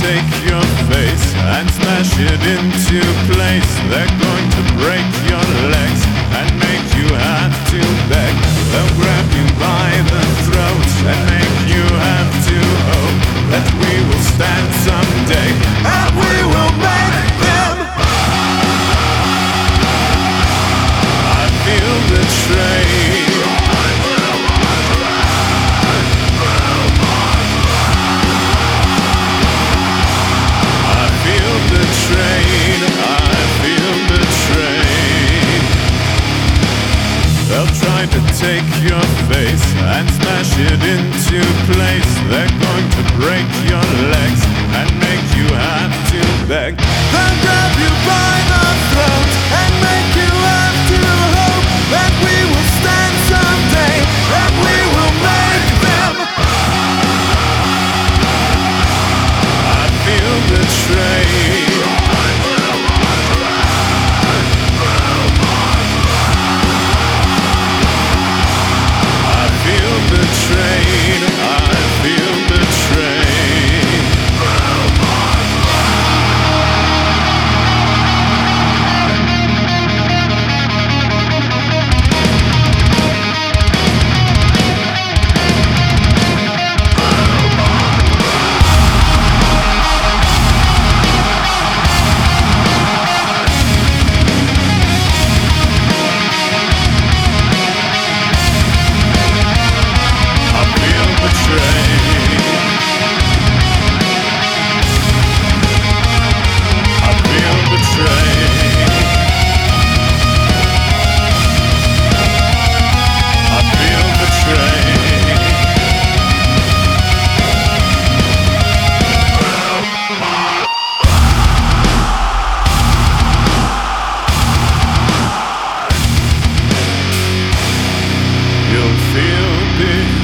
take your face and smash it into place. They're going to break your legs and make you have to beg. They'll grab you by the throat and make you have to hope that we will stand someday and we will make them. I feel betrayed. They'll try to take your face and smash it into place. They're going to break your legs and make you have to beg. They'll grab you by the throat and make you have to hope that we will stand someday and we will make them. I feel betrayed. Betrayed, I feel betrayed. You'll feel big.